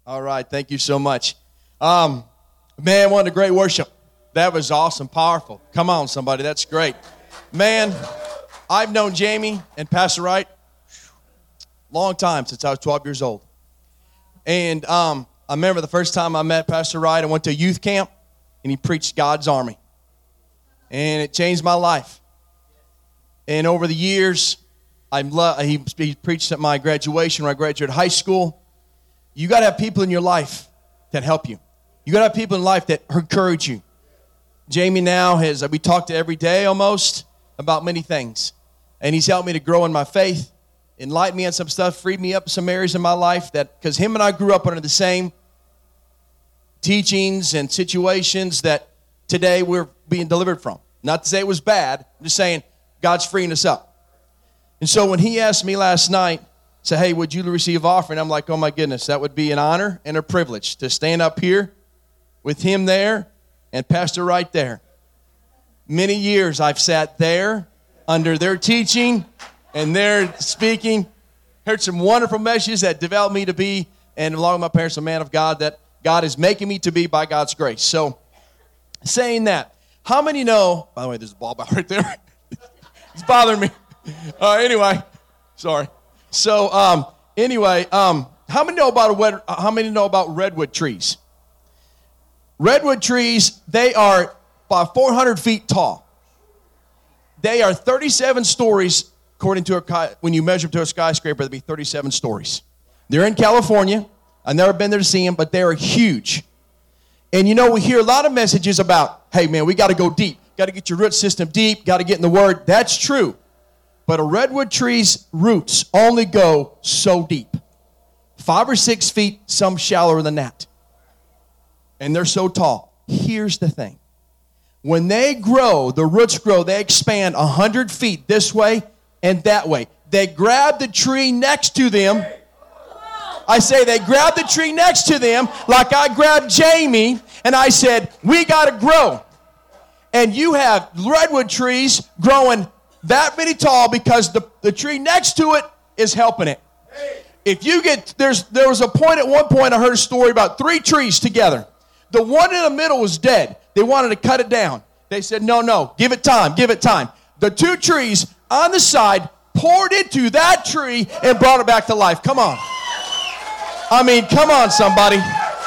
All right, thank you so much. Man, what a great worship. That was awesome, powerful. Come on, somebody, that's great. Man, I've known Jamie and Pastor Wright long time, since I was 12 years old. And I remember the first time I met Pastor Wright, I went to a youth camp, and he preached God's Army. And it changed my life. And over the years, he preached at my graduation when I graduated high school. You got to have people in your life that help you. You got to have people in life that encourage you. Jamie now we talk to every day almost about many things. And he's helped me to grow in my faith, enlightened me on some stuff, freed me up in some areas in my life because him and I grew up under the same teachings and situations that today we're being delivered from. Not to say it was bad. I'm just saying God's freeing us up. And so when he asked me last night, say, hey, would you receive offering? I'm like, oh my goodness, that would be an honor and a privilege to stand up here with him there and Pastor Wright there. Many years I've sat there under their teaching and their speaking, heard some wonderful messages that developed me to be, and along with my parents, a man of God that God is making me to be by God's grace. So saying that, how many know, by the way, there's a ball bat right there. It's bothering me. Anyway, sorry. So, how many know about redwood trees? Redwood trees, they are about 400 feet tall. They are 37 stories, according to when you measure them to a skyscraper, they'd be 37 stories. They're in California. I've never been there to see them, but they are huge. And we hear a lot of messages about, hey man, we got to go deep. Got to get your root system deep. Got to get in the Word. That's true. But a redwood tree's roots only go so deep. 5 or 6 feet, some shallower than that. And they're so tall. Here's the thing. When they grow, the roots grow, they expand 100 feet this way and that way. They grab the tree next to them. I say they grab the tree next to them like I grabbed Jamie and I said, we got to grow. And you have redwood trees growing that many tall because the tree next to it is helping it. If you there was a point at one point I heard a story about 3 trees together. The one in the middle was dead. They wanted to cut it down. They said, no, give it time. The 2 trees on the side poured into that tree and brought it back to life. Come on. Come on, somebody.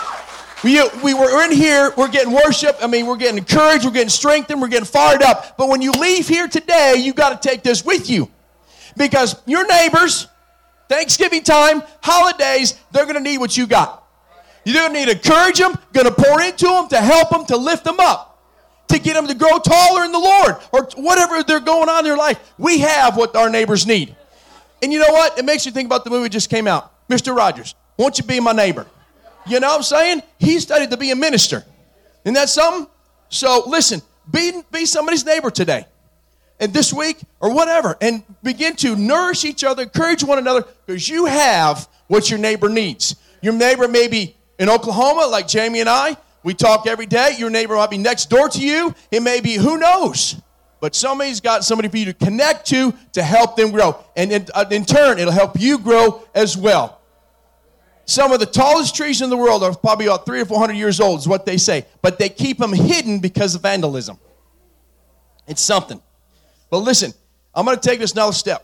We were in here, we're getting worship, we're getting encouraged, we're getting strengthened, we're getting fired up. But when you leave here today, you got to take this with you. Because your neighbors, Thanksgiving time, holidays, they're going to need what you got. You're going to need to encourage them, going to pour into them, to help them, to lift them up, to get them to grow taller in the Lord, or whatever they're going on in their life. We have what our neighbors need. And you know what? It makes you think about the movie that just came out, Mr. Rogers. Won't you be my neighbor? You know what I'm saying? He studied to be a minister. Isn't that something? So listen, be somebody's neighbor today and this week or whatever, and begin to nourish each other, encourage one another, because you have what your neighbor needs. Your neighbor may be in Oklahoma like Jamie and I. We talk every day. Your neighbor might be next door to you. It may be, who knows? But somebody's got somebody for you to connect to help them grow. And in turn, it'll help you grow as well. Some of the tallest trees in the world are probably about 300 or 400 years old, is what they say. But they keep them hidden because of vandalism. It's something. But listen, I'm going to take this another step.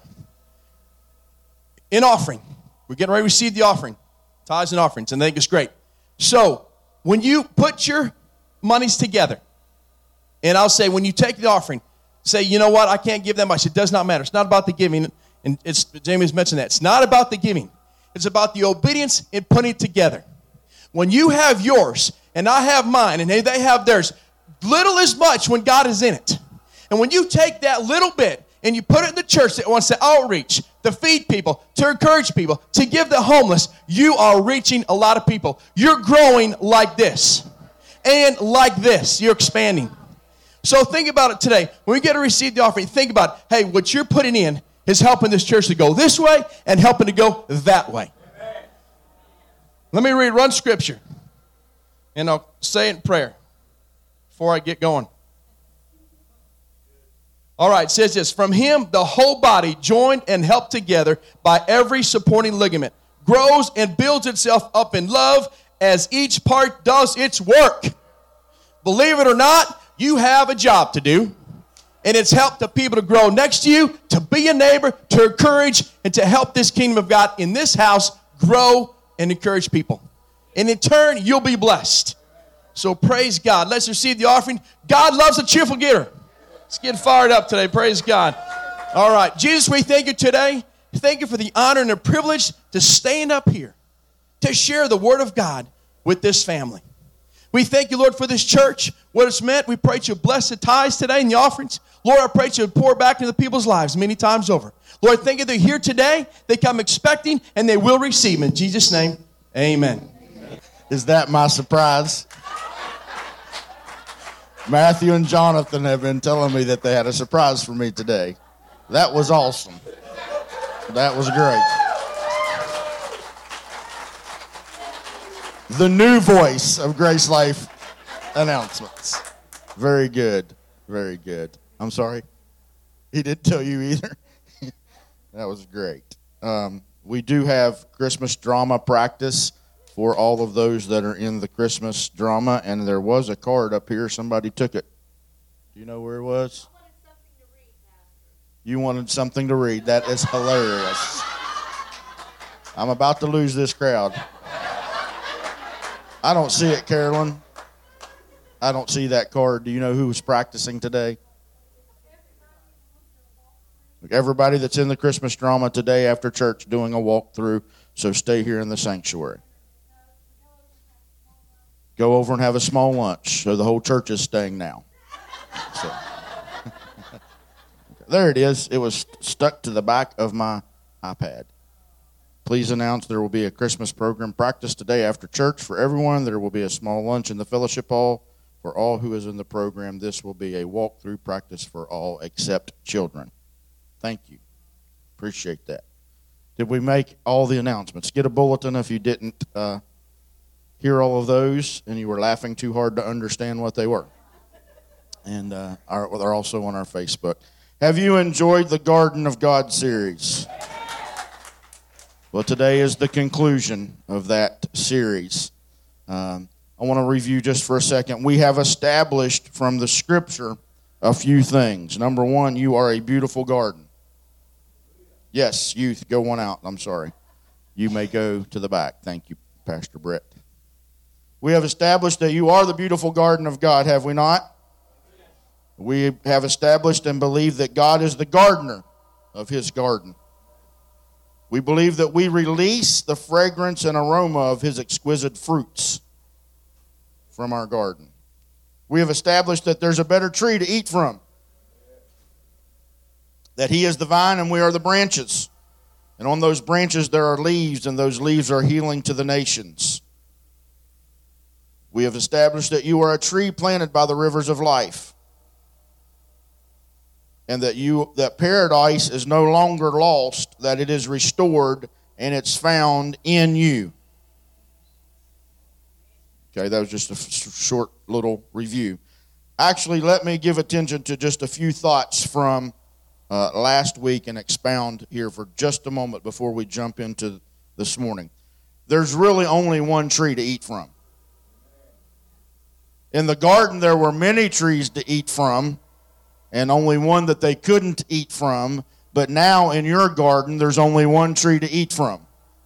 In offering, we're getting ready to receive the offering, tithes and offerings, and I think it's great. So when you put your monies together, and I'll say when you take the offering, say, you know what, I can't give that much. It does not matter. It's not about the giving. And Jamie's mentioned that. It's not about the giving. It's about the obedience in putting it together. When you have yours, and I have mine, and they have theirs, little is much when God is in it. And when you take that little bit, and you put it in the church that wants to outreach, to feed people, to encourage people, to give the homeless, you are reaching a lot of people. You're growing like this. And like this, you're expanding. So think about it today. When we get to receive the offering, think about, hey, what you're putting in is helping this church to go this way and helping to go that way. Amen. Let me read one scripture, and I'll say it in prayer before I get going. All right, it says this. From him, the whole body, joined and held together by every supporting ligament, grows and builds itself up in love as each part does its work. Believe it or not, you have a job to do. And it's helped the people to grow next to you, to be a neighbor, to encourage, and to help this kingdom of God in this house grow and encourage people. And in turn, you'll be blessed. So praise God. Let's receive the offering. God loves a cheerful giver. Let's get fired up today. Praise God. All right. Jesus, we thank you today. Thank you for the honor and the privilege to stand up here, to share the word of God with this family. We thank you, Lord, for this church, what it's meant. We pray that you bless the tithes today and the offerings. Lord, I pray that you pour back into the people's lives many times over. Lord, thank you they're here today. They come expecting, and they will receive. In Jesus' name, amen. Is that my surprise? Matthew and Jonathan have been telling me that they had a surprise for me today. That was awesome. That was great. The new voice of Grace Life announcements. Very good. Very good. I'm sorry? He didn't tell you either? That was great. We do have Christmas drama practice for all of those that are in the Christmas drama, and there was a card up here. Somebody took it. Do you know where it was? You wanted something to read. That is hilarious. I'm about to lose this crowd. I don't see it, Carolyn. I don't see that card. Do you know who was practicing today? Everybody that's in the Christmas drama today after church doing a walkthrough, so stay here in the sanctuary. Go over and have a small lunch, so the whole church is staying now. So. There it is. It was stuck to the back of my iPad. Please announce there will be a Christmas program practice today after church for everyone. There will be a small lunch in the fellowship hall for all who is in the program. This will be a walk-through practice for all except children. Thank you. Appreciate that. Did we make all the announcements? Get a bulletin if you didn't hear all of those and you were laughing too hard to understand what they were. And they're also on our Facebook. Have you enjoyed the Garden of God series? Well, today is the conclusion of that series. I want to review just for a second. We have established from the Scripture a few things. Number one, you are a beautiful garden. Yes, youth, go one out. I'm sorry. You may go to the back. Thank you, Pastor Brett. We have established that you are the beautiful garden of God, have we not? We have established and believe that God is the gardener of His garden. We believe that we release the fragrance and aroma of His exquisite fruits from our garden. We have established that there's a better tree to eat from. That He is the vine and we are the branches. And on those branches there are leaves, and those leaves are healing to the nations. We have established that you are a tree planted by the rivers of life. And that paradise is no longer lost, that it is restored and it's found in you. Okay, that was just a short little review. Actually, let me give attention to just a few thoughts from last week and expound here for just a moment before we jump into this morning. There's really only one tree to eat from. In the garden, there were many trees to eat from, and only one that they couldn't eat from. But now in your garden, there's only one tree to eat from.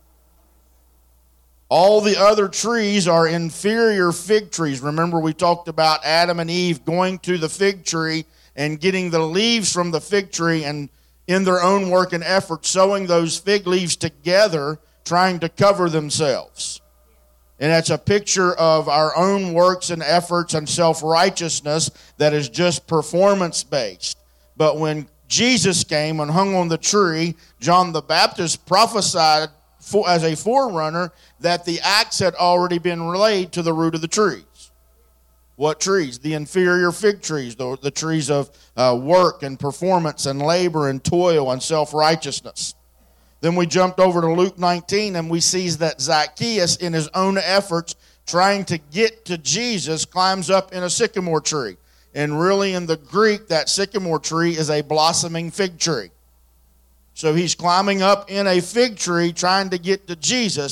All the other trees are inferior fig trees. Remember, we talked about Adam and Eve going to the fig tree and getting the leaves from the fig tree, and in their own work and effort, sewing those fig leaves together, trying to cover themselves. And that's a picture of our own works and efforts and self-righteousness that is just performance-based. But when Jesus came and hung on the tree, John the Baptist prophesied as a forerunner that the axe had already been laid to the root of the trees. What trees? The inferior fig trees, the trees of work and performance and labor and toil and self-righteousness. Then we jumped over to Luke 19, and we see that Zacchaeus, in his own efforts, trying to get to Jesus, climbs up in a sycamore tree. And really in the Greek, that sycamore tree is a blossoming fig tree. So he's climbing up in a fig tree trying to get to Jesus.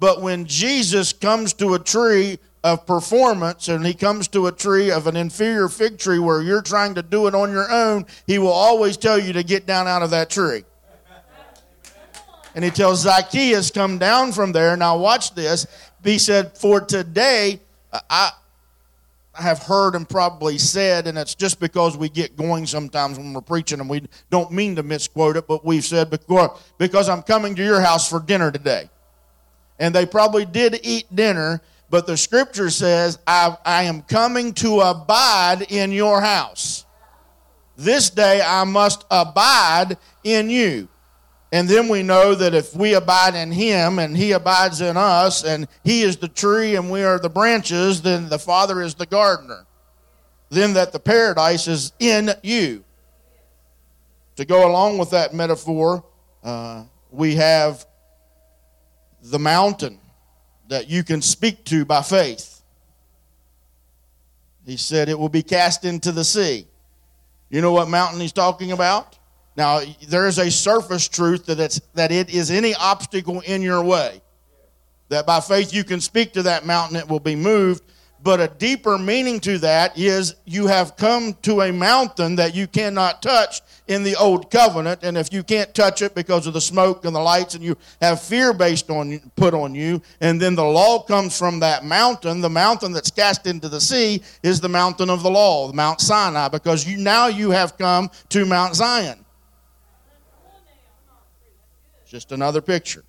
But when Jesus comes to a tree of performance and he comes to a tree of an inferior fig tree where you're trying to do it on your own, he will always tell you to get down out of that tree. And he tells Zacchaeus, come down from there. Now watch this. He said, for today, I have heard and probably said, and it's just because we get going sometimes when we're preaching and we don't mean to misquote it, but we've said, because I'm coming to your house for dinner today. And they probably did eat dinner, but the scripture says, I am coming to abide in your house. This day I must abide in you. And then we know that if we abide in him and he abides in us and he is the tree and we are the branches, then the Father is the gardener. Then that the paradise is in you. To go along with that metaphor, we have the mountain that you can speak to by faith. He said it will be cast into the sea. You know what mountain he's talking about? Now, there is a surface truth that it is any obstacle in your way. That by faith you can speak to that mountain, it will be moved. But a deeper meaning to that is you have come to a mountain that you cannot touch in the old covenant. And if you can't touch it because of the smoke and the lights and you have fear put on you, and then the law comes from that mountain, the mountain that's cast into the sea is the mountain of the law, Mount Sinai, because now you have come to Mount Zion. Just another picture.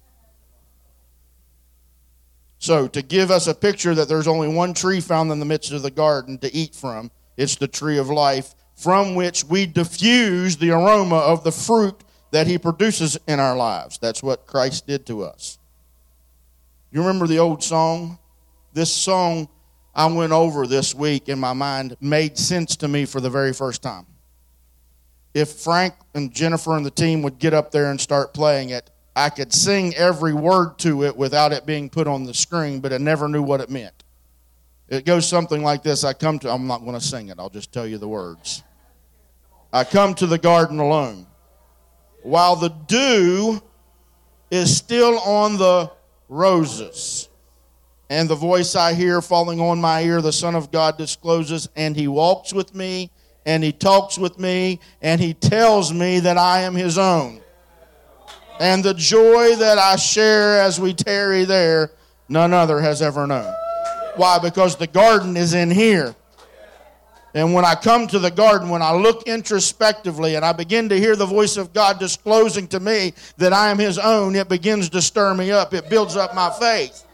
So to give us a picture that there's only one tree found in the midst of the garden to eat from, it's the tree of life, from which we diffuse the aroma of the fruit that he produces in our lives. That's what Christ did to us. You remember the old song? This song I went over this week in my mind made sense to me for the very first time. If Frank and Jennifer and the team would get up there and start playing it, I could sing every word to it without it being put on the screen, but I never knew what it meant. It goes something like this. I'm not going to sing it. I'll just tell you the words. I come to the garden alone, while the dew is still on the roses. And the voice I hear falling on my ear, the Son of God discloses, and he walks with me, and he talks with me, and he tells me that I am his own. And the joy that I share as we tarry there, none other has ever known. Why? Because the garden is in here. And when I come to the garden, when I look introspectively and I begin to hear the voice of God disclosing to me that I am his own, it begins to stir me up. It builds up my faith.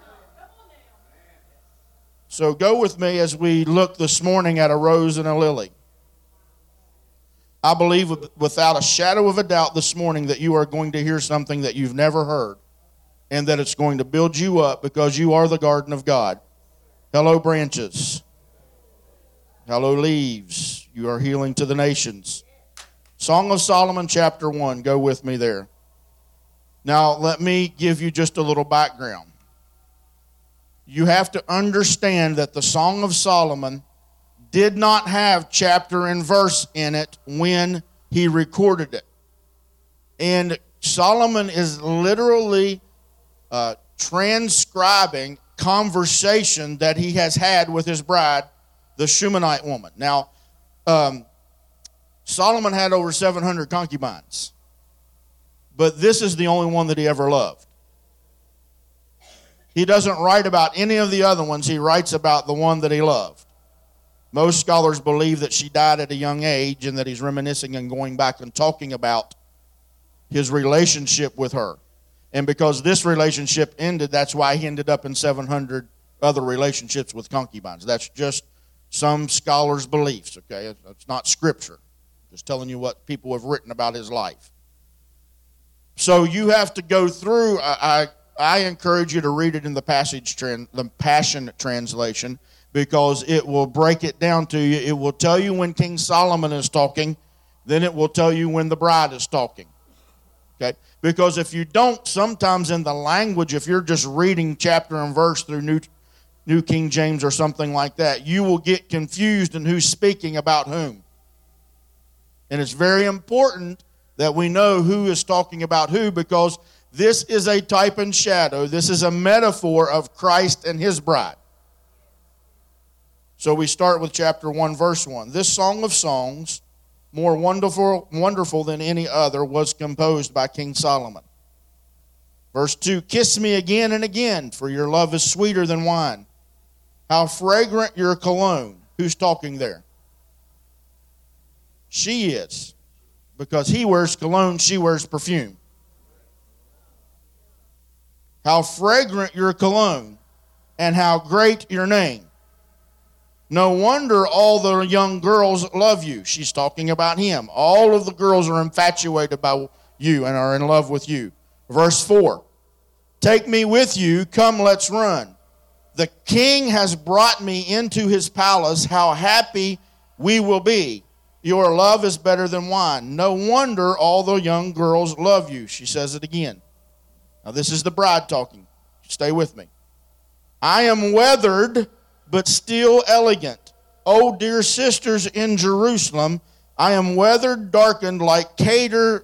So go with me as we look this morning at a rose and a lily. I believe without a shadow of a doubt this morning that you are going to hear something that you've never heard and that it's going to build you up because you are the garden of God. Hello, branches. Hello, leaves. You are healing to the nations. Song of Solomon, chapter 1. Go with me there. Now, let me give you just a little background. You have to understand that the Song of Solomon did not have chapter and verse in it when he recorded it. And Solomon is literally transcribing conversation that he has had with his bride, the Shunammite woman. Now, Solomon had over 700 concubines, but this is the only one that he ever loved. He doesn't write about any of the other ones. He writes about the one that he loved. Most scholars believe that she died at a young age and that he's reminiscing and going back and talking about his relationship with her. And because this relationship ended, that's why he ended up in 700 other relationships with concubines. That's just some scholars' beliefs, okay? It's not scripture. Just telling you what people have written about his life. So you have to go through, I encourage you to read it in the the Passion Translation, because it will break it down to you. It will tell you when King Solomon is talking, then it will tell you when the bride is talking. Okay? Because if you don't, sometimes in the language, if you're just reading chapter and verse through New King James or something like that, you will get confused in who's speaking about whom. And it's very important that we know who is talking about who, because This is a type and shadow. This is a metaphor of Christ and his bride. So we start with chapter 1, verse 1. This Song of Songs, more wonderful than any other, was composed by King Solomon. Verse 2, kiss me again and again, for your love is sweeter than wine. How fragrant your cologne. Who's talking there? She is. Because he wears cologne, she wears perfume. How fragrant your cologne, and how great your name. No wonder all the young girls love you. She's talking about him. All of the girls are infatuated by you and are in love with you. Verse 4, take me with you, come let's run. The king has brought me into his palace. How happy we will be. Your love is better than wine. No wonder all the young girls love you. She says it again. Now this is the bride talking. Stay with me. I am weathered, but still elegant. Oh, dear sisters in Jerusalem, I am weathered, darkened like Kedar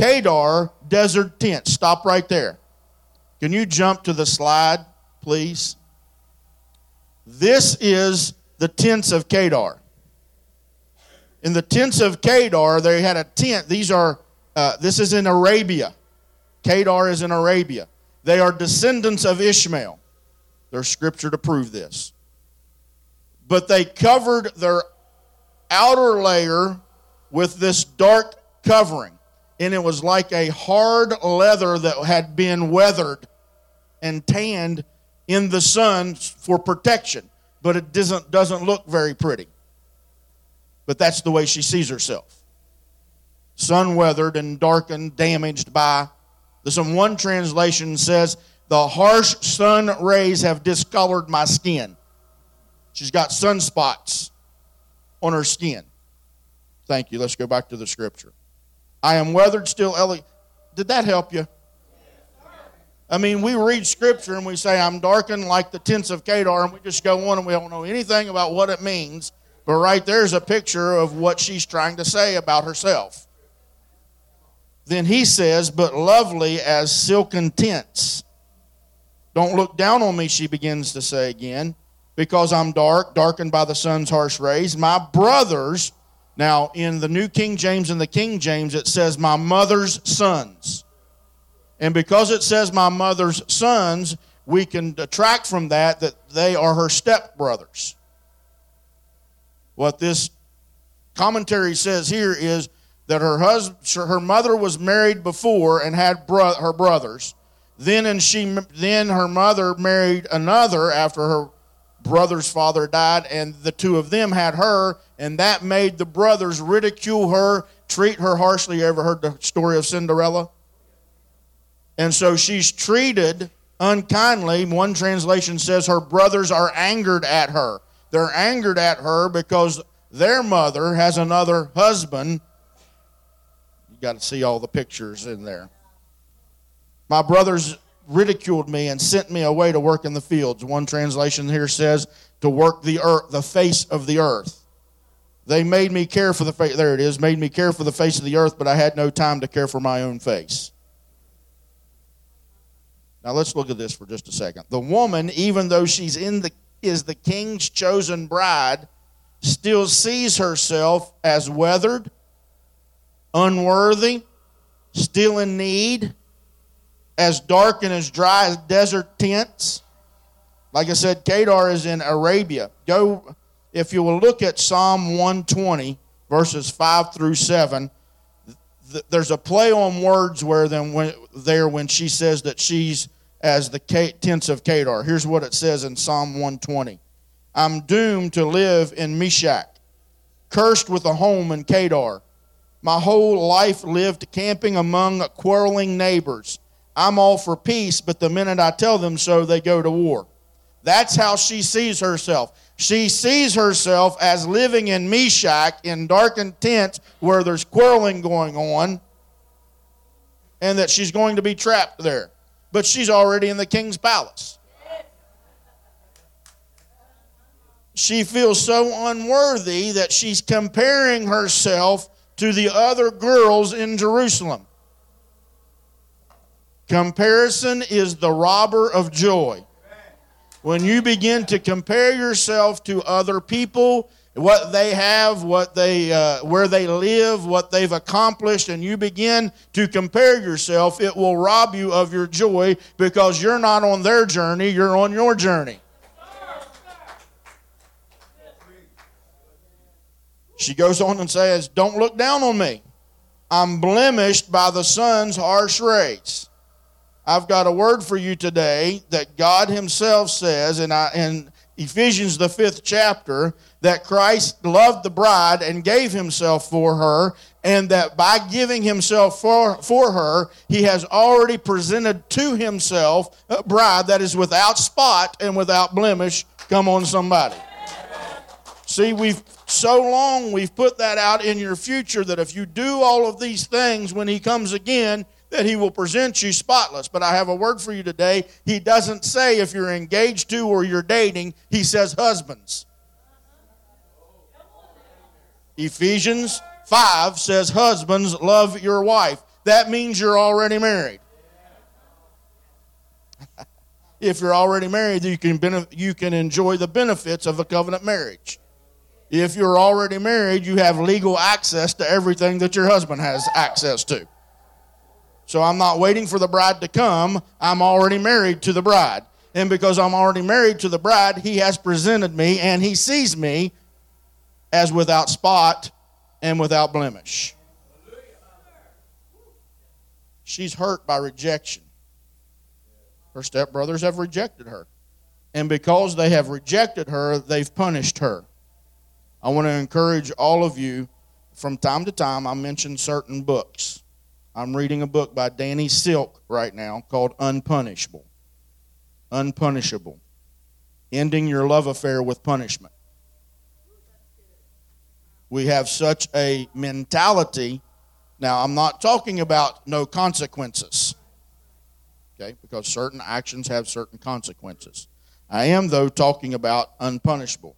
desert tent. Stop right there. Can you jump to the slide, please? This is the tents of Kedar. In the tents of Kedar, they had a tent. This is in Arabia. Kedar is in Arabia. They are descendants of Ishmael. There's scripture to prove this. But they covered their outer layer with this dark covering. And it was like a hard leather that had been weathered and tanned in the sun for protection. But it doesn't look very pretty. But that's the way she sees herself. Sun-weathered and darkened, damaged by. One translation says, the harsh sun rays have discolored my skin. She's got sunspots on her skin. Thank you. Let's go back to the scripture. I am weathered, still elegant. Did that help you? I mean, we read scripture and we say, I'm darkened like the tents of Kedar, and we just go on and we don't know anything about what it means. But right there's a picture of what she's trying to say about herself. Then he says, but lovely as silken tents. Don't look down on me, she begins to say again, because I'm darkened by the sun's harsh rays. My brothers, now in the New King James and the King James, it says my mother's sons. And because it says my mother's sons, we can detract from that they are her stepbrothers. What this commentary says here is that her mother was married before and had her brothers. Then her mother married another after her brother's father died, and the two of them had her, and that made the brothers ridicule her, treat her harshly. You ever heard the story of Cinderella? And so she's treated unkindly. One translation says her brothers are angered at her. They're angered at her because their mother has another husband. You got to see all the pictures in there. My brothers ridiculed me and sent me away to work in the fields. One translation here says to work the earth, the face of the earth. They made me care for the face. There it is. Made me care for the face of the earth, but I had no time to care for my own face. Now let's look at this for just a second. The woman, even though is the king's chosen bride, still sees herself as weathered, unworthy, still in need, as dark and as dry as desert tents. Like I said, Kedar is in Arabia. If you will look at Psalm 120, verses 5 through 7, there's a play on words when she says that she's as the tents of Kedar. Here's what it says in Psalm 120. I'm doomed to live in Meshach, cursed with a home in Kedar. My whole life lived camping among quarreling neighbors. I'm all for peace, but the minute I tell them so, they go to war. That's how she sees herself. She sees herself as living in Meshach, in darkened tents where there's quarreling going on, and that she's going to be trapped there. But she's already in the king's palace. She feels so unworthy that she's comparing herself to the other girls in Jerusalem. Comparison is the robber of joy. When you begin to compare yourself to other people, what they have, where they live, what they've accomplished, and you begin to compare yourself, it will rob you of your joy because you're not on their journey, you're on your journey. She goes on and says, don't look down on me. I'm blemished by the sun's harsh rays. I've got a word for you today that God himself says in Ephesians the 5th chapter that Christ loved the bride and gave himself for her, and that by giving himself for her, he has already presented to himself a bride that is without spot and without blemish. Come on, somebody. See, we've put that out in your future that if you do all of these things when he comes again, that he will present you spotless. But I have a word for you today. He doesn't say if you're engaged to or you're dating. He says husbands. Ephesians 5 says husbands, love your wife. That means you're already married. If you're already married, you can enjoy the benefits of a covenant marriage. If you're already married, you have legal access to everything that your husband has access to. So I'm not waiting for the bride to come. I'm already married to the bride. And because I'm already married to the bride, he has presented me and he sees me as without spot and without blemish. She's hurt by rejection. Her stepbrothers have rejected her. And because they have rejected her, they've punished her. I want to encourage all of you, from time to time, I mention certain books. I'm reading a book by Danny Silk right now called Unpunishable. Unpunishable. Ending your love affair with punishment. We have such a mentality. Now, I'm not talking about no consequences. Okay? Because certain actions have certain consequences. I am, though, talking about unpunishable.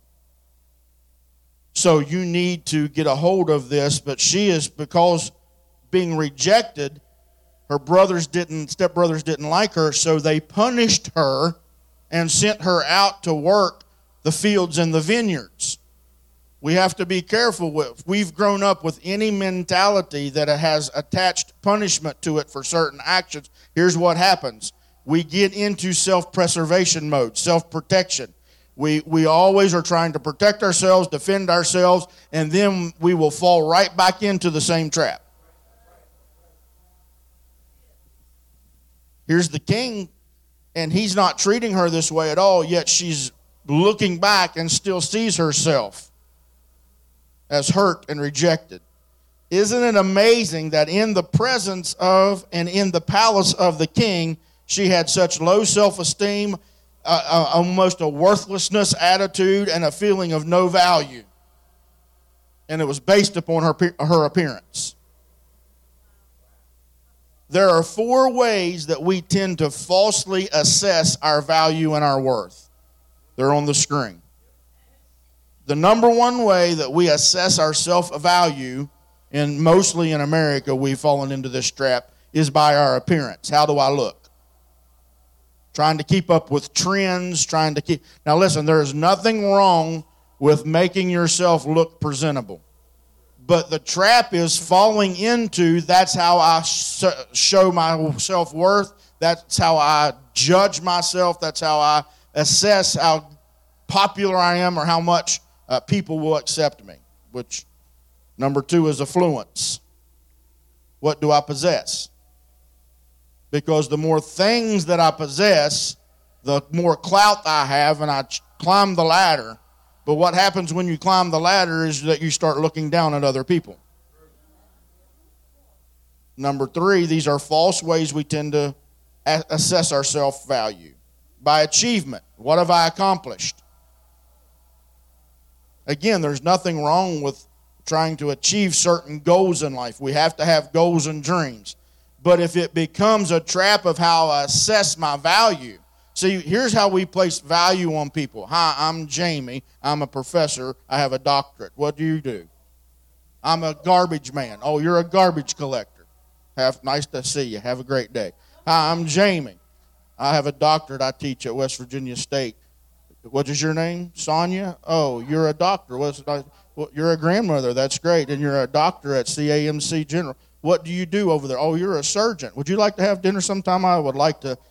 So you need to get a hold of this, but she is, because being rejected, her stepbrothers didn't like her, so they punished her and sent her out to work the fields and the vineyards. We have to be careful with. We've grown up with any mentality that has attached punishment to it for certain actions. Here's what happens. We get into self-preservation mode, self-protection. We always are trying to protect ourselves, defend ourselves, and then we will fall right back into the same trap. Here's the king, and he's not treating her this way at all, yet she's looking back and still sees herself as hurt and rejected. Isn't it amazing that in the presence of and in the palace of the king, she had such low self-esteem, almost a worthlessness attitude, and a feeling of no value. And it was based upon her appearance. There are 4 ways that we tend to falsely assess our value and our worth. They're on the screen. The number 1 way that we assess our self-value, and mostly in America we've fallen into this trap, is by our appearance. How do I look? Trying to keep up with trends, Now listen, there is nothing wrong with making yourself look presentable. But the trap is falling into, that's how I show my self-worth. That's how I judge myself. That's how I assess how popular I am or how much people will accept me. Which, number 2 is affluence. What do I possess? Because the more things that I possess, the more clout I have, and I climb the ladder. But what happens when you climb the ladder is that you start looking down at other people. Number 3, these are false ways we tend to assess our self-value. By achievement, what have I accomplished? Again, there's nothing wrong with trying to achieve certain goals in life. We have to have goals and dreams. But if it becomes a trap of how I assess my value, see, here's how we place value on people. Hi, I'm Jamie. I'm a professor. I have a doctorate. What do you do? I'm a garbage man. Oh, you're a garbage collector. Nice to see you. Have a great day. Hi, I'm Jamie. I have a doctorate I teach at West Virginia State. What is your name? Sonia? Oh, you're a doctor. You're a grandmother. That's great. And you're a doctor at CAMC General. What do you do over there? Oh, you're a surgeon. Would you like to have dinner sometime? I would like to.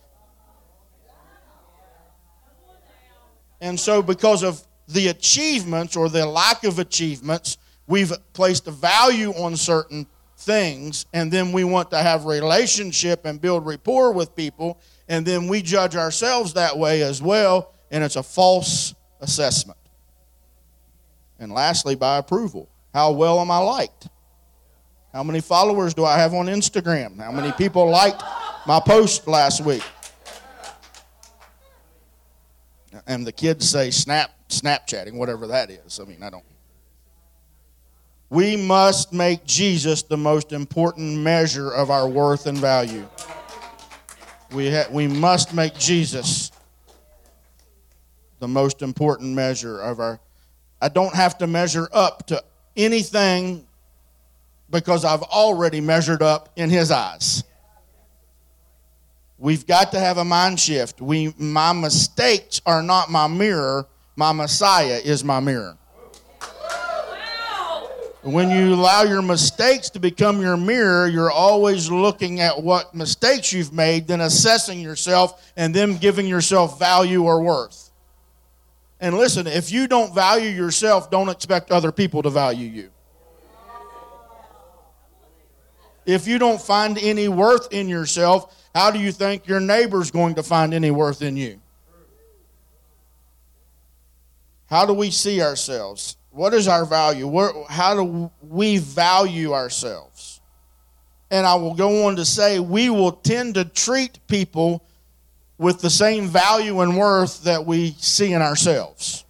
And so because of the achievements or the lack of achievements, we've placed a value on certain things, and then we want to have relationship and build rapport with people, and then we judge ourselves that way as well, and it's a false assessment. And lastly, by approval. How well am I liked? How many followers do I have on Instagram? How many people liked my post last week? And the kids say Snapchatting, whatever that is. I mean, I don't. We must make Jesus the most important measure of our worth and value. We must make Jesus the most important measure of our. I don't have to measure up to anything because I've already measured up in His eyes. We've got to have a mind shift. My mistakes are not my mirror. My Messiah is my mirror. When you allow your mistakes to become your mirror, you're always looking at what mistakes you've made, then assessing yourself, and then giving yourself value or worth. And listen, if you don't value yourself, don't expect other people to value you. If you don't find any worth in yourself, how do you think your neighbor's going to find any worth in you? How do we see ourselves? What is our value? How do we value ourselves? And I will go on to say we will tend to treat people with the same value and worth that we see in ourselves.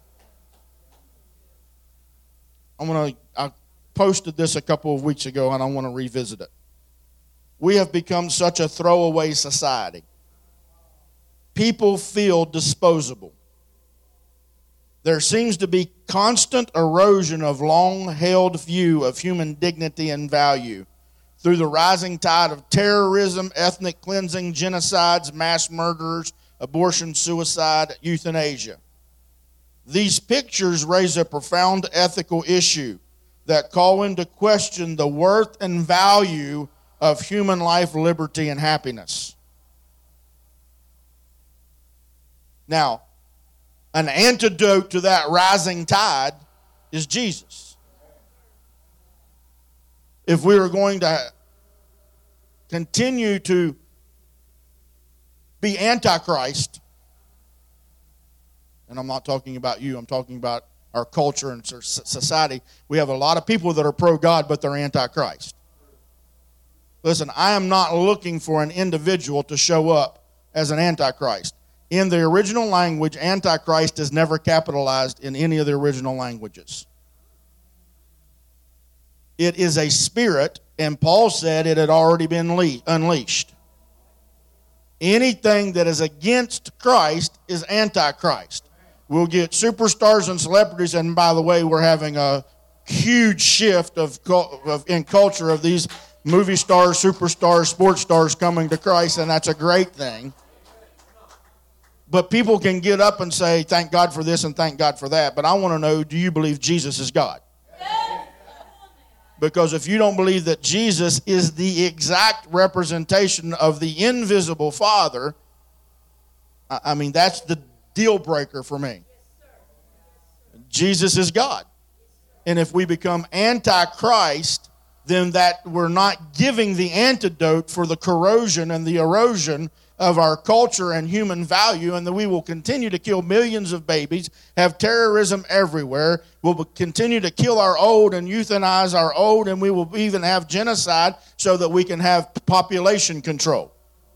I posted this a couple of weeks ago, and I want to revisit it. We have become such a throwaway society. People feel disposable. There seems to be constant erosion of long-held view of human dignity and value through the rising tide of terrorism, ethnic cleansing, genocides, mass murders, abortion, suicide, euthanasia. These pictures raise a profound ethical issue that call into question the worth and value of human life, liberty, and happiness. Now, an antidote to that rising tide is Jesus. If we are going to continue to be antichrist, and I'm not talking about you, I'm talking about our culture and society, we have a lot of people that are pro-God, but they're antichrist. Listen, I am not looking for an individual to show up as an antichrist. In the original language, antichrist is never capitalized in any of the original languages. It is a spirit, and Paul said it had already been unleashed. Anything that is against Christ is antichrist. We'll get superstars and celebrities, and by the way, we're having a huge shift in culture of these movie stars, superstars, sports stars coming to Christ, and that's a great thing. But people can get up and say, thank God for this and thank God for that. But I want to know, do you believe Jesus is God? Because if you don't believe that Jesus is the exact representation of the invisible Father, I mean, that's the deal breaker for me. Jesus is God. And if we become anti-Christ, then that we're not giving the antidote for the corrosion and the erosion of our culture and human value, and that we will continue to kill millions of babies, have terrorism everywhere, we'll continue to kill our old and euthanize our old, and we will even have genocide so that we can have population control.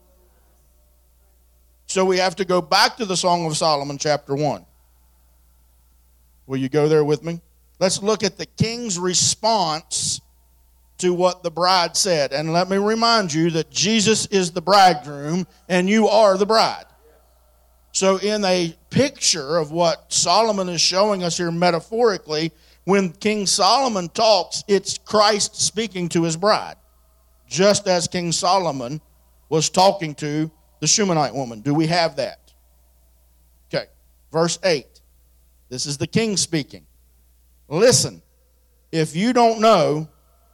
So we have to go back to the Song of Solomon, chapter 1. Will you go there with me? Let's look at the king's response to what the bride said. And let me remind you that Jesus is the bridegroom and you are the bride. So in a picture of what Solomon is showing us here metaphorically, when King Solomon talks, it's Christ speaking to his bride. Just as King Solomon was talking to the Shunammite woman. Do we have that? Okay. Verse 8. This is the king speaking. Listen, if you don't know,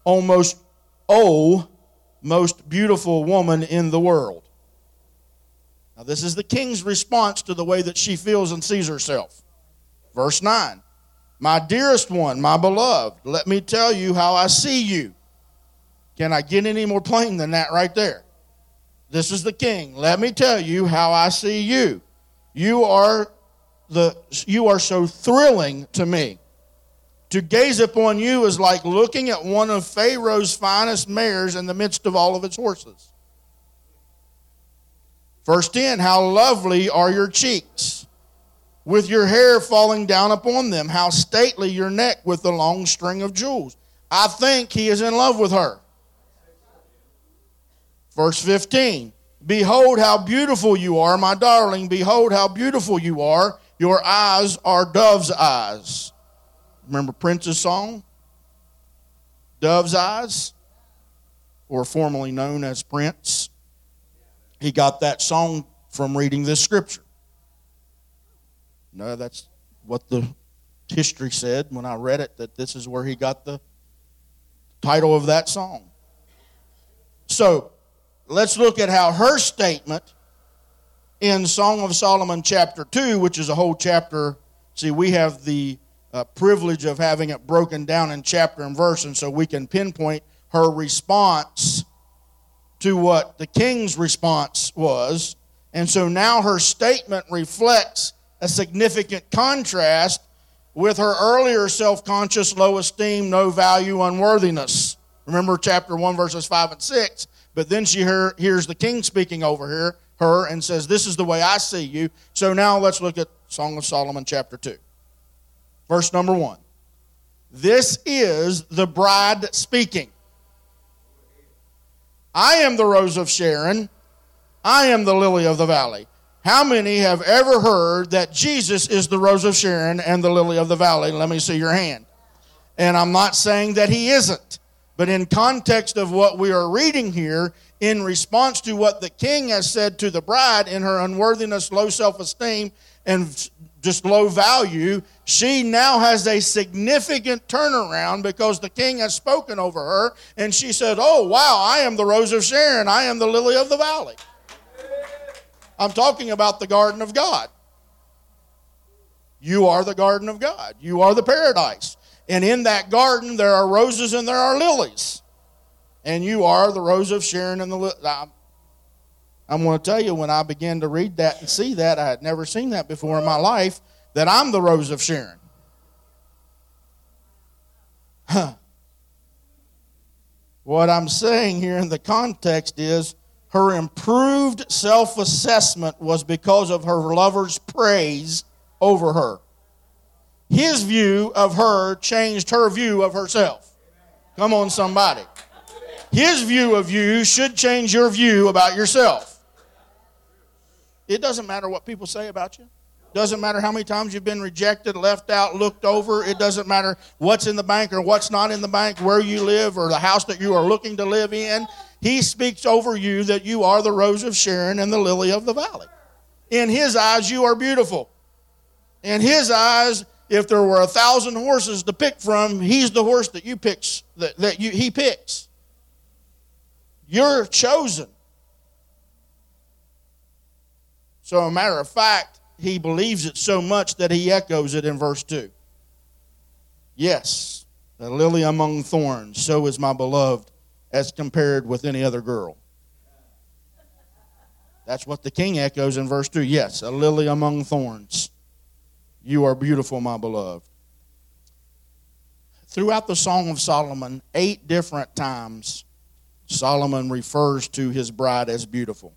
most beautiful woman in the world. Now, this is the king's response to the way that she feels and sees herself. Verse 9. My dearest one, my beloved, let me tell you how I see you. Can I get any more plain than that right there? This is the king. Let me tell you how I see you. You are so thrilling to me. To gaze upon you is like looking at one of Pharaoh's finest mares in the midst of all of its horses. Verse 10, how lovely are your cheeks, with your hair falling down upon them. How stately your neck with the long string of jewels. I think he is in love with her. Verse 15, behold how beautiful you are, my darling. Behold how beautiful you are. Your eyes are dove's eyes. Remember Prince's song? Dove's Eyes, or formerly known as Prince. He got that song from reading this scripture. No, that's what the history said when I read it, that this is where he got the title of that song. So, let's look at how her statement in Song of Solomon chapter 2, which is a whole chapter. See, we have the privilege of having it broken down in chapter and verse, and so we can pinpoint her response to what the king's response was. And so now her statement reflects a significant contrast with her earlier self-conscious, low esteem, no value, unworthiness. Remember chapter 1, verses 5 and 6. But then she hears the king speaking over her and says, this is the way I see you. So now let's look at Song of Solomon chapter 2. Verse number 1. This is the bride speaking. I am the rose of Sharon. I am the lily of the valley. How many have ever heard that Jesus is the rose of Sharon and the lily of the valley? Let me see your hand. And I'm not saying that he isn't. But in context of what we are reading here, in response to what the king has said to the bride in her unworthiness, low self-esteem, and just low value, she now has a significant turnaround because the king has spoken over her, and she said, oh, wow, I am the rose of Sharon. I am the lily of the valley. I'm talking about the garden of God. You are the garden of God. You are the paradise. And in that garden, there are roses and there are lilies. And you are the rose of Sharon and the lily. I'm going to tell you, when I began to read that and see that, I had never seen that before in my life, that I'm the rose of Sharon. What I'm saying here in the context is her improved self-assessment was because of her lover's praise over her. His view of her changed her view of herself. Come on, somebody. His view of you should change your view about yourself. It doesn't matter what people say about you. It doesn't matter how many times you've been rejected, left out, looked over. It doesn't matter what's in the bank or what's not in the bank, where you live or the house that you are looking to live in. He speaks over you that you are the rose of Sharon and the lily of the valley. In his eyes, you are beautiful. In his eyes, if there were 1,000 horses to pick from, he's the horse that he picks. You're chosen. So, a matter of fact, he believes it so much that he echoes it in verse 2. Yes, a lily among thorns, so is my beloved, as compared with any other girl. That's what the king echoes in verse 2. Yes, a lily among thorns. You are beautiful, my beloved. Throughout the Song of Solomon, 8 different times, Solomon refers to his bride as beautiful.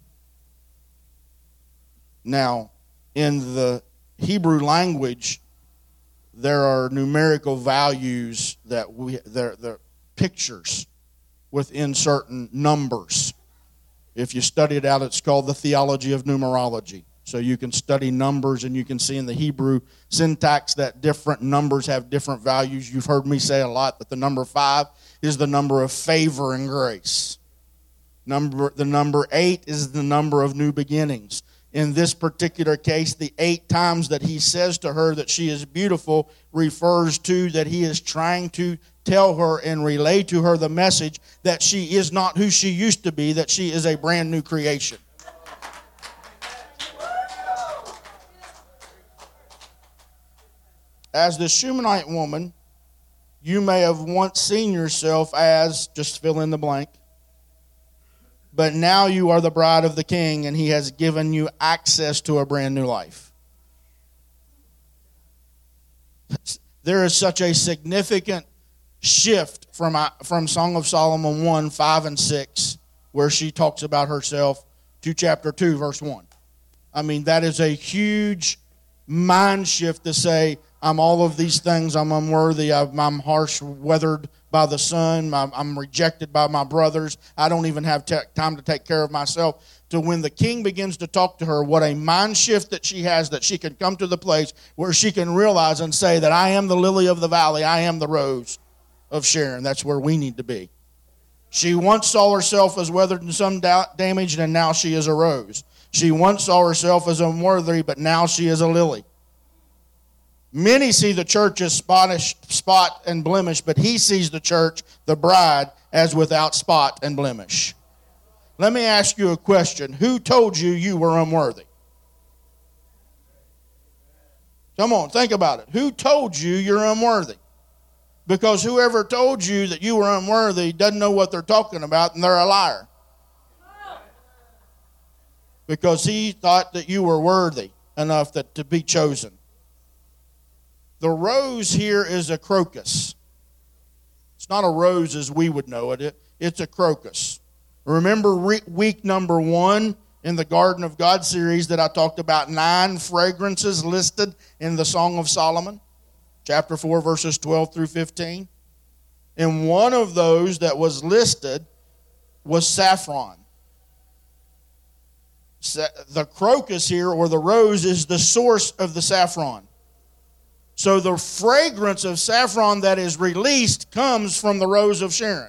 Now, in the Hebrew language, there are numerical values that they're pictures within certain numbers. If you study it out, it's called the theology of numerology. So you can study numbers and you can see in the Hebrew syntax that different numbers have different values. You've heard me say a lot that the number 5 is the number of favor and grace. The number 8 is the number of new beginnings. In this particular case, the 8 times that he says to her that she is beautiful refers to that he is trying to tell her and relay to her the message that she is not who she used to be, that she is a brand new creation. As the Shunammite woman, you may have once seen yourself as, just fill in the blank, but now you are the bride of the King, and he has given you access to a brand new life. There is such a significant shift from Song of Solomon 1, 5, and 6, where she talks about herself, to chapter 2, verse 1. I mean, that is a huge mind shift to say, I'm all of these things. I'm unworthy. I'm harsh, weathered by the sun. I'm rejected by my brothers. I don't even have time to take care of myself. To when the king begins to talk to her, what a mind shift that she has, that she can come to the place where she can realize and say that I am the lily of the valley. I am the rose of Sharon. That's where we need to be. She once saw herself as weathered and sun damaged, and now she is a rose. She once saw herself as unworthy, but now she is a lily. Many see the church as spot and blemish, but he sees the church, the bride, as without spot and blemish. Let me ask you a question. Who told you you were unworthy? Come on, think about it. Who told you you're unworthy? Because whoever told you that you were unworthy doesn't know what they're talking about, and they're a liar. Because he thought that you were worthy enough to be chosen. The rose here is a crocus. It's not a rose as we would know it. It's a crocus. Remember week number 1 in the Garden of God series that I talked about 9 fragrances listed in the Song of Solomon? Chapter 4, verses 12 through 15. And one of those that was listed was saffron. The crocus here, or the rose, is the source of the saffron. So the fragrance of saffron that is released comes from the rose of Sharon.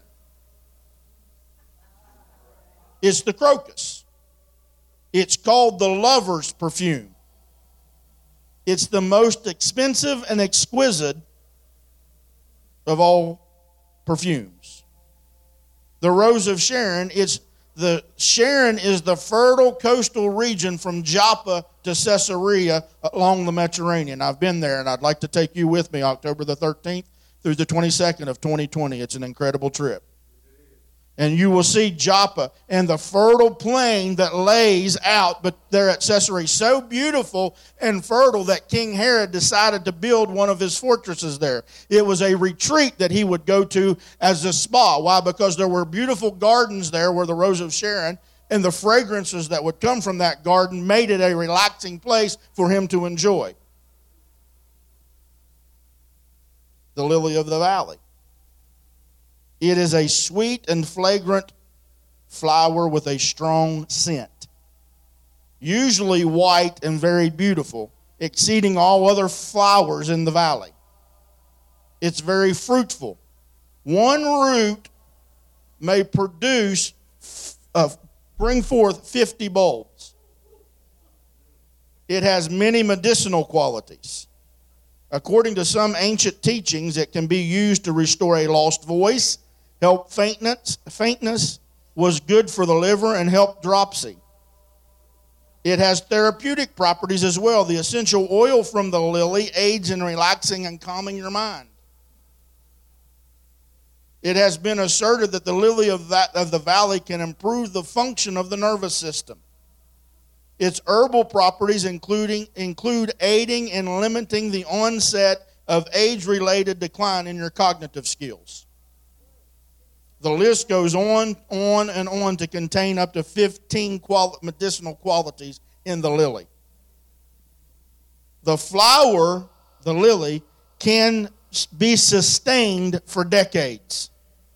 It's the crocus. It's called the lover's perfume. It's the most expensive and exquisite of all perfumes. The rose of Sharon, Sharon is the fertile coastal region from Joppa to Caesarea along the Mediterranean. I've been there, and I'd like to take you with me October the 13th through the 22nd of 2020. It's an incredible trip. And you will see Joppa and the fertile plain that lays out but there at Caesarea. So beautiful and fertile that King Herod decided to build one of his fortresses there. It was a retreat that he would go to as a spa. Why? Because there were beautiful gardens there where the Rose of Sharon and the fragrances that would come from that garden made it a relaxing place for him to enjoy. The lily of the valley. It is a sweet and fragrant flower with a strong scent. Usually white and very beautiful, exceeding all other flowers in the valley. It's very fruitful. One root may bring forth 50 bulbs. It has many medicinal qualities. According to some ancient teachings, it can be used to restore a lost voice, help faintness, was good for the liver, and help dropsy. It has therapeutic properties as well. The essential oil from the lily aids in relaxing and calming your mind. It has been asserted that the lily of the valley can improve the function of the nervous system. Its herbal properties include aiding and limiting the onset of age-related decline in your cognitive skills. The list goes on and on to contain up to 15 medicinal qualities in the lily. The flower, the lily, can be sustained for decades.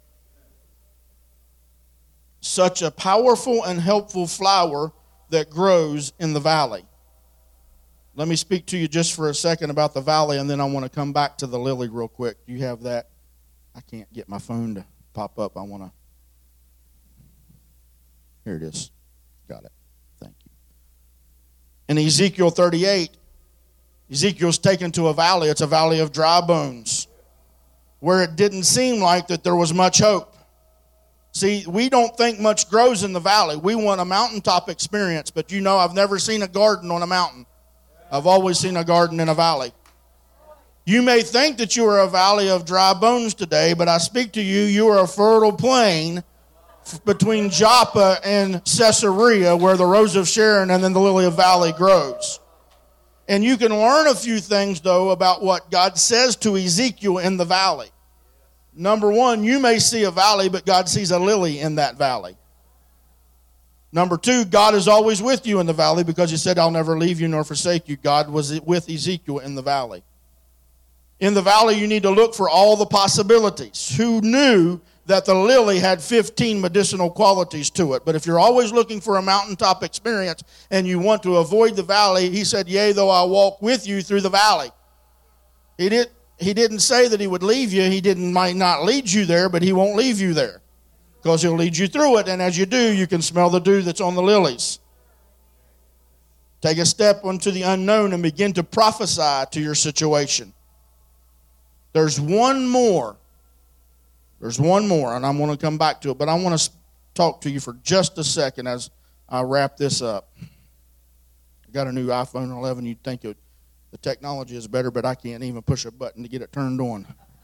Such a powerful and helpful flower that grows in the valley. Let me speak to you just for a second about the valley, and then I want to come back to the lily real quick. Do you have that? I can't get my phone to pop up. I want to. Here it is. Got it. Thank you. In Ezekiel 38, Ezekiel's taken to a valley. It's a valley of dry bones, where it didn't seem like that there was much hope. See, we don't think much grows in the valley. We want a mountaintop experience, but you know, I've never seen a garden on a mountain. I've always seen a garden in a valley. You may think that you are a valley of dry bones today, but I speak to you, you are a fertile plain between Joppa and Caesarea, where the Rose of Sharon and then the Lily of Valley grows. And you can learn a few things, though, about what God says to Ezekiel in the valley. Number one, you may see a valley, but God sees a lily in that valley. Number two, God is always with you in the valley because He said, I'll never leave you nor forsake you. God was with Ezekiel in the valley. In the valley, you need to look for all the possibilities. Who knew that the lily had 15 medicinal qualities to it? But if you're always looking for a mountaintop experience and you want to avoid the valley, He said, yea, though I walk with you through the valley. He didn't say that He would leave you. He might not lead you there, but He won't leave you there because He'll lead you through it. And as you do, you can smell the dew that's on the lilies. Take a step into the unknown and begin to prophesy to your situation. There's one more, and I'm going to come back to it, but I want to talk to you for just a second as I wrap this up. I got a new iPhone 11. You'd think the technology is better, but I can't even push a button to get it turned on.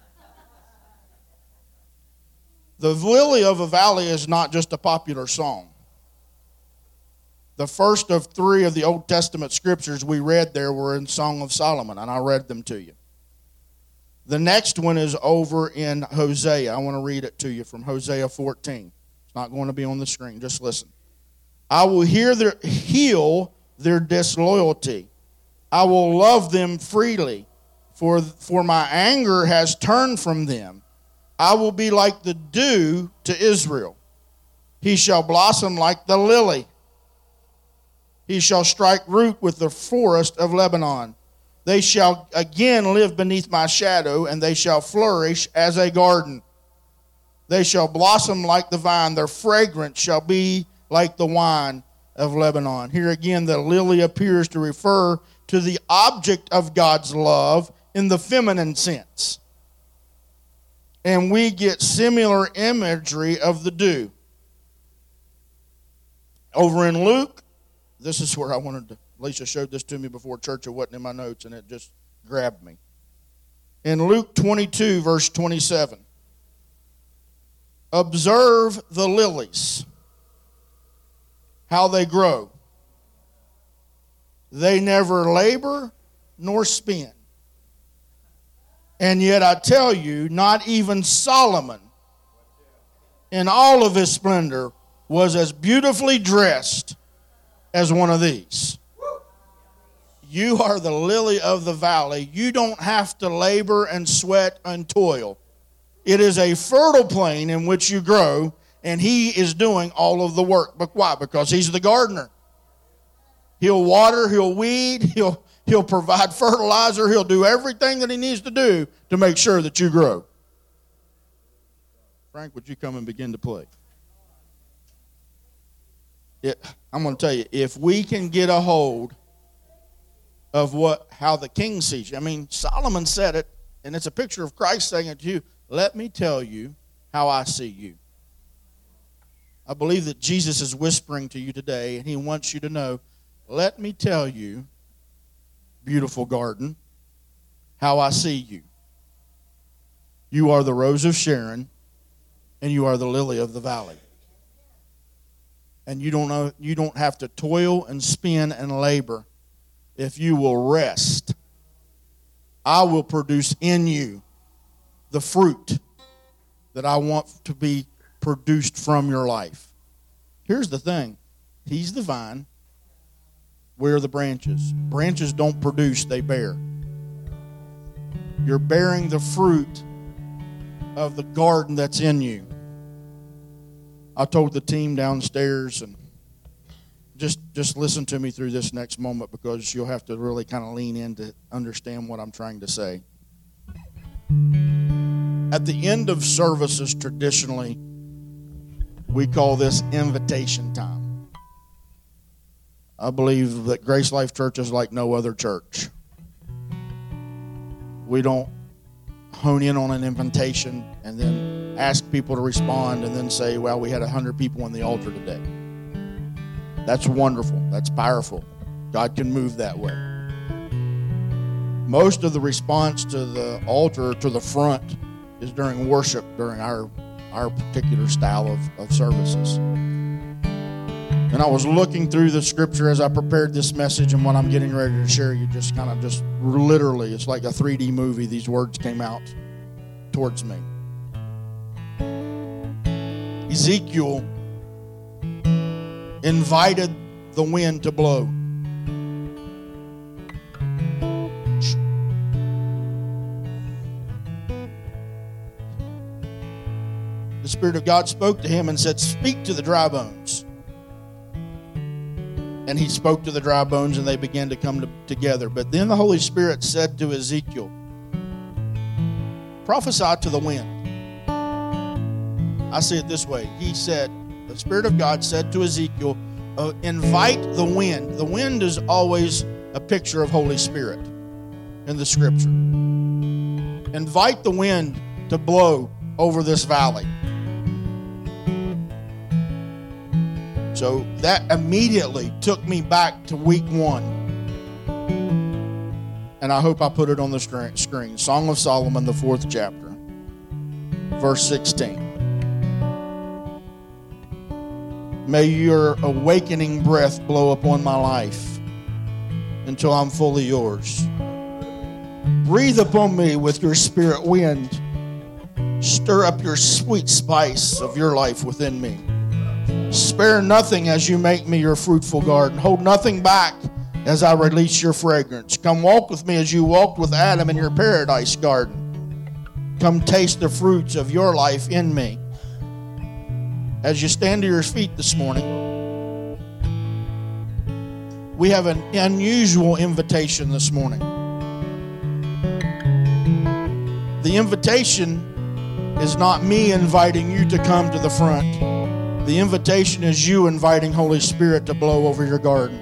The Lily of the Valley is not just a popular song. The first of 3 of the Old Testament scriptures we read there were in Song of Solomon, and I read them to you. The next one is over in Hosea. I want to read it to you from Hosea 14. It's not going to be on the screen. Just listen. I will heal their disloyalty. I will love them freely, for my anger has turned from them. I will be like the dew to Israel. He shall blossom like the lily. He shall strike root with the forest of Lebanon. They shall again live beneath my shadow, and they shall flourish as a garden. They shall blossom like the vine. Their fragrance shall be like the wine of Lebanon. Here again, the lily appears to refer to the object of God's love in the feminine sense. And we get similar imagery of the dew. Over in Luke, this is where I wanted to. Lisa showed this to me before church. It wasn't in my notes, and it just grabbed me. In Luke 22, verse 27, observe the lilies, how they grow. They never labor nor spin. And yet I tell you, not even Solomon, in all of his splendor, was as beautifully dressed as one of these. You are the lily of the valley. You don't have to labor and sweat and toil. It is a fertile plain in which you grow, and He is doing all of the work. But why? Because He's the gardener. He'll water, He'll weed, He'll provide fertilizer, He'll do everything that He needs to do to make sure that you grow. Frank, would you come and begin to play? I'm going to tell you, if we can get a hold of how the king sees you. I mean, Solomon said it, and it's a picture of Christ saying it to you. Let me tell you how I see you. I believe that Jesus is whispering to you today, and He wants you to know, let me tell you, beautiful garden, how I see you. You are the Rose of Sharon, and you are the lily of the valley. And you don't have to toil and spin and labor. If you will rest, I will produce in you the fruit that I want to be produced from your life. Here's the thing. He's the vine. We're the branches. Branches don't produce, they bear. You're bearing the fruit of the garden that's in you. I told the team downstairs, and just listen to me through this next moment, because you'll have to really kind of lean in to understand what I'm trying to say. At the end of services, traditionally, We call this invitation time. I believe that Grace Life Church is like no other church. We don't hone in on an invitation and then ask people to respond and then say, well, we had 100 people on the altar today. That's wonderful. That's powerful. God can move that way. Most of the response to the altar, to the front, is during worship, during our particular style of services. And I was looking through the scripture as I prepared this message, and what I'm getting ready to share, you just literally, it's like a 3D movie. These words came out towards me. Ezekiel invited the wind to blow. The Spirit of God spoke to him and said, speak to the dry bones. And he spoke to the dry bones, and they began to come together. But then the Holy Spirit said to Ezekiel, prophesy to the wind. I say it this way. He said, the Spirit of God said to Ezekiel, invite the wind. The wind is always a picture of Holy Spirit in the scripture. Invite the wind to blow over this valley. So that immediately took me back to week 1. And I hope I put it on the screen. Song of Solomon, the 4th chapter, verse 16. May your awakening breath blow upon my life until I'm fully yours. Breathe upon me with your spirit wind. Stir up your sweet spice of your life within me. Spare nothing as you make me your fruitful garden. Hold nothing back as I release your fragrance. Come walk with me as you walked with Adam in your paradise garden. Come taste the fruits of your life in me. As you stand to your feet this morning, we have an unusual invitation this morning. The invitation is not me inviting you to come to the front. The invitation is you inviting Holy Spirit to blow over your garden.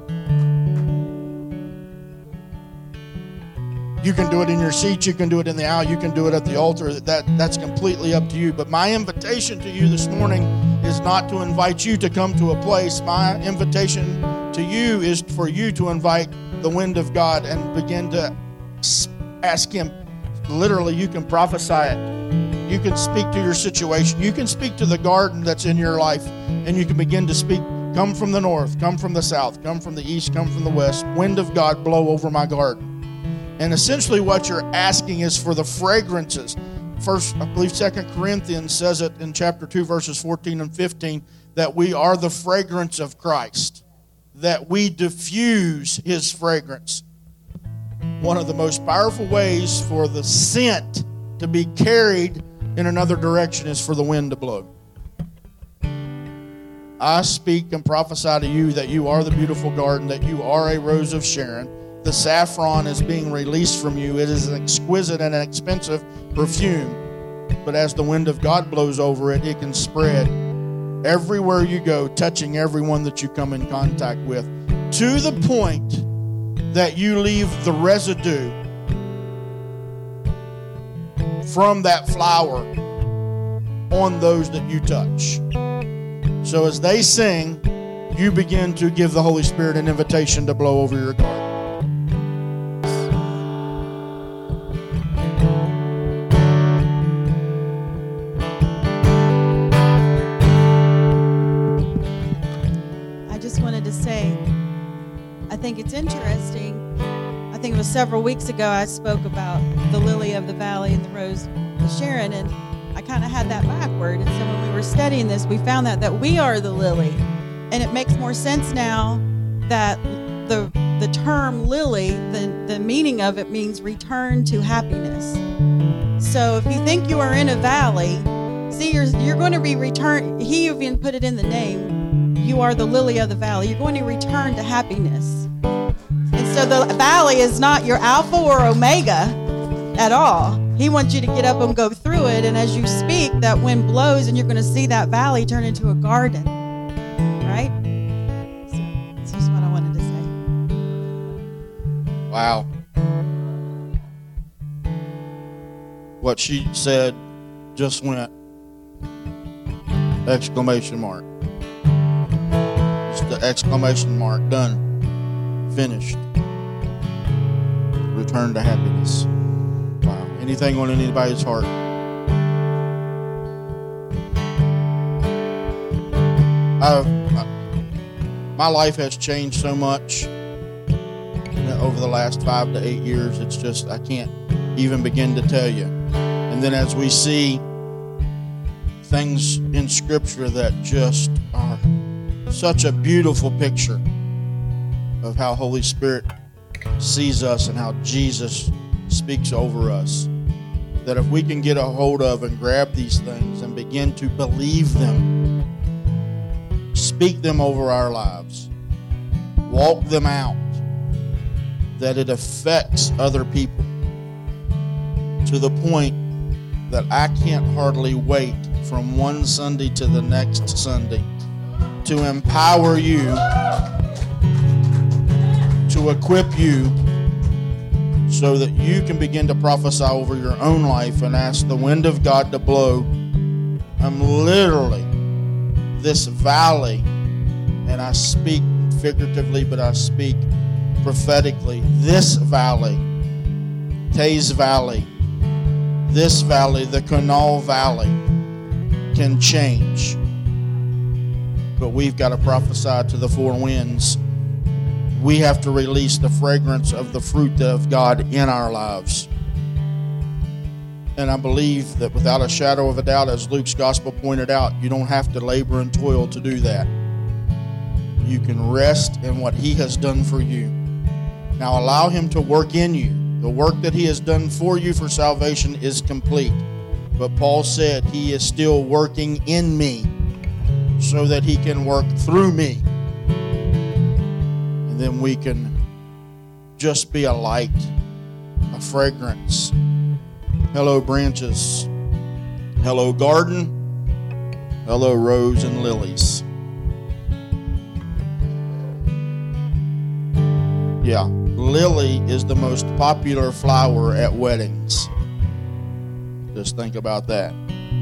You can do it in your seat. You can do it in the aisle. You can do it at the altar. That's completely up to you. But my invitation to you this morning is not to invite you to come to a place. My invitation to you is for you to invite the wind of God and begin to ask Him. Literally, you can prophesy it. You can speak to your situation. You can speak to the garden that's in your life, and you can begin to speak. Come from the north, come from the south, come from the east, come from the west. Wind of God, blow over my garden. And essentially what you're asking is for the fragrances. First, I believe 2 Corinthians says it in chapter 2, verses 14 and 15, that we are the fragrance of Christ, that we diffuse His fragrance. One of the most powerful ways for the scent to be carried in another direction is for the wind to blow. I speak and prophesy to you that you are the beautiful garden, that you are a rose of Sharon. The saffron is being released from you. It is an exquisite and an expensive perfume. But as the wind of God blows over it, it can spread everywhere you go, touching everyone that you come in contact with, to the point that you leave the residue from that flower on those that you touch. So as they sing, you begin to give the Holy Spirit an invitation to blow over your garden. I just wanted to say, I think it's interesting. I think it was several weeks ago I spoke about the lily of the valley and the rose of Sharon, and I kind of had that backward. And so when we were studying this, we found that we are the lily. And it makes more sense now that the term lily, the meaning of it means return to happiness. So if you think you are in a valley, see, you're going to be returned. He even put it in the name. You are the lily of the valley. You're going to return to happiness. And so the valley is not your alpha or omega at all. He wants you to get up and go through it. And as you speak, that wind blows and you're going to see that valley turn into a garden. Right? So that's just what I wanted to say. Wow. What she said just went exclamation mark. Just the exclamation mark. Done. Finished. Return to happiness. Wow. Anything on anybody's heart? My life has changed so much over the last 5 to 8 years. It's just, I can't even begin to tell you. And then as we see things in Scripture that just are such a beautiful picture of how Holy Spirit sees us and how Jesus speaks over us, that if we can get a hold of and grab these things and begin to believe them, speak them over our lives, walk them out, that it affects other people to the point that I can't hardly wait from one Sunday to the next Sunday to empower you, to equip you, so that you can begin to prophesy over your own life and ask the wind of God to blow. I'm literally this valley, and I speak figuratively, but I speak prophetically. This valley, Taze Valley, this valley, the Canal Valley, can change. But we've got to prophesy to the four winds. We have to release the fragrance of the fruit of God in our lives. And I believe that without a shadow of a doubt, as Luke's gospel pointed out, you don't have to labor and toil to do that. You can rest in what He has done for you. Now allow Him to work in you. The work that He has done for you for salvation is complete. But Paul said He is still working in me so that He can work through me. And then we can just be a light, a fragrance. Hello, branches. Hello, garden. Hello, rose and lilies. Yeah, lily is the most popular flower at weddings. Just think about that.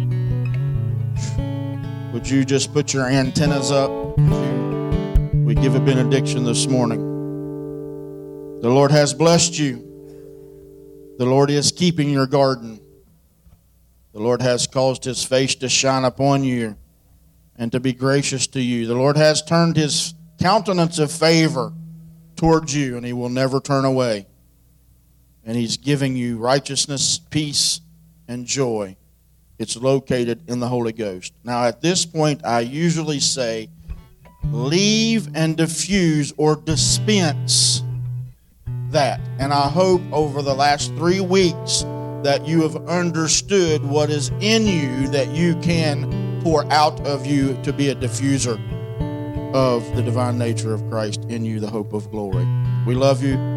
Would you just put your antennas up? We give a benediction this morning. The Lord has blessed you. The Lord is keeping your garden. The Lord has caused His face to shine upon you and to be gracious to you. The Lord has turned His countenance of favor towards you, and He will never turn away. And He's giving you righteousness, peace, and joy. It's located in the Holy Ghost. Now, at this point, I usually say, leave and diffuse or dispense that. And I hope over the last 3 weeks that you have understood what is in you that you can pour out of you to be a diffuser of the divine nature of Christ in you, the hope of glory. We love you.